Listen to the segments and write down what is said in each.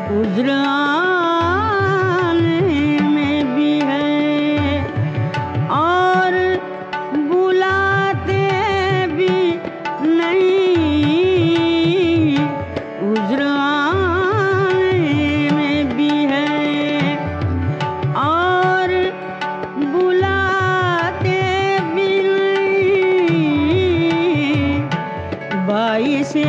उज्र आने में भी है और बुलाते भी नहीं। उज्र आने में भी है और बुलाते भी नहीं। बाई से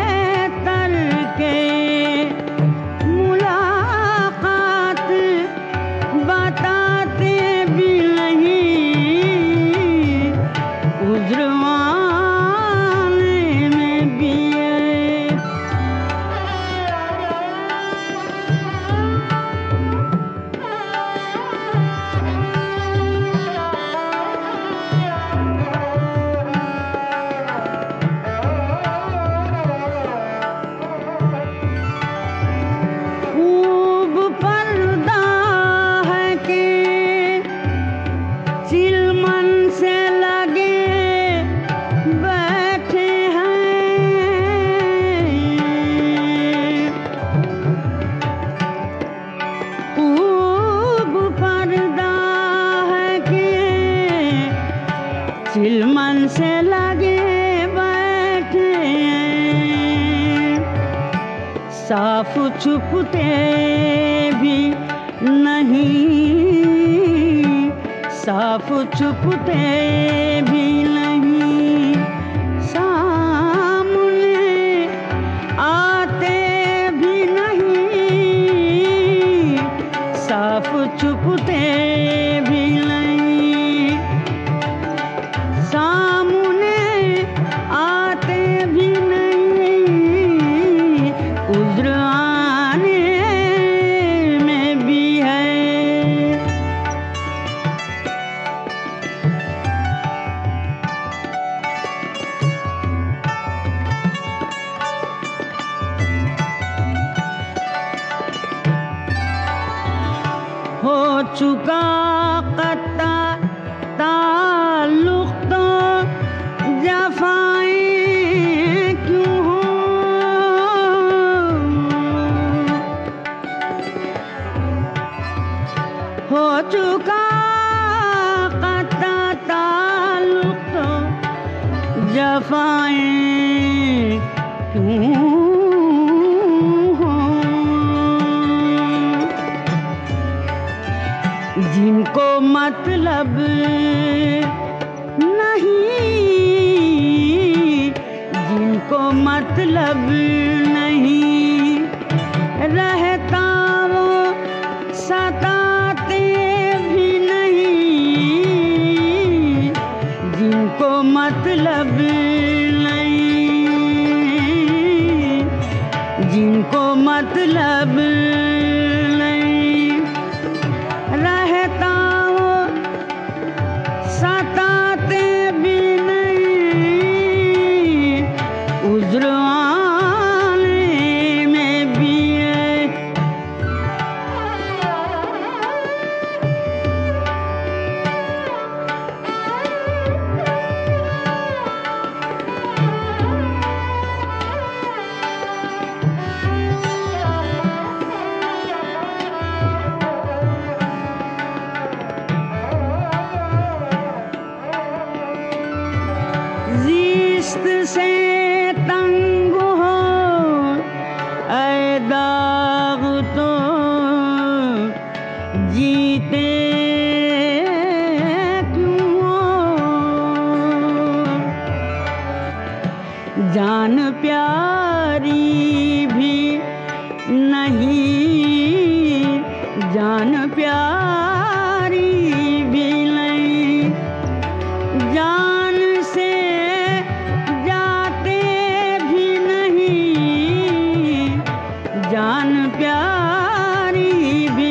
चिलमन से लगे बैठे साफ छुपते भी नहीं। साफ छुपते भी नहीं। सामने आते भी नहीं। साफ छुपते भी नहीं। सामने आते भी नहीं। उज्र आने में भी है। हो चुका कत्ता ताल्लुक तो जफाएं क्यों हो चुका कत्ता ताल्लुक तो जफाएं क्यों जिनको मतलब नहीं। जिनको मतलब नहीं रहता वो सताते भी नहीं। जिनको मतलब नहीं। जिनको मतलब रहता वो सताते भी नहीं। उज्र आने में भी है। जिस्त से तंग हो ऐ दाग तो जीते क्यों हो। जान प्यारी भी नहीं। जान प्यारी भी नहीं। जान से जाते भी नहीं। जान प्यारी भी